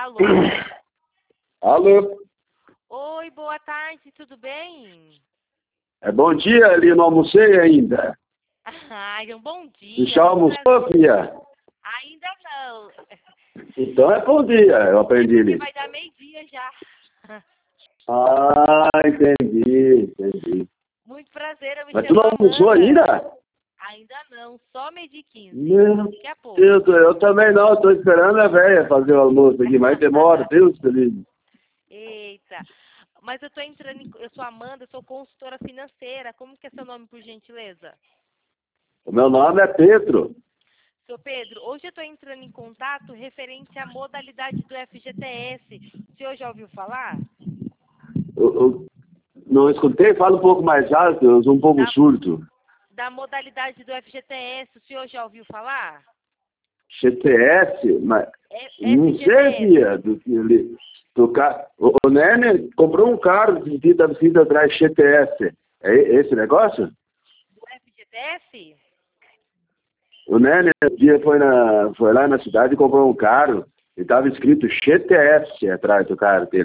Alô? Alô? Oi, boa tarde, tudo bem? É bom dia, ali não almocei ainda. Ai, um bom dia. Você já almoçou, filha? Ainda não. Então é bom dia, eu aprendi ali. Vai dar meio-dia já. Ah, entendi. Muito prazer, eu me Mas tu chamo não almoçou Amanda. ainda? Ainda não, só 12h15. Meu Daqui a pouco. Deus, eu também não, estou esperando a velha fazer o almoço aqui, mas demora, Deus feliz. Eita. Mas eu tô entrando eu sou Amanda, eu sou consultora financeira. Como que é seu nome, por gentileza? O meu nome é Pedro. Seu Pedro, hoje eu estou entrando em contato referente à modalidade do FGTS. O senhor já ouviu falar? Eu não escutei, fala um pouco mais alto, eu sou um pouco surdo. Da modalidade do FGTS, o senhor já ouviu falar? GTS, mas não sei, FGTS. filha, do que ele. O Nene comprou um carro da visita atrás GTS. É esse negócio? Do FGTS? O Nene um dia foi lá na cidade e comprou um carro e estava escrito GTS atrás do carro dele.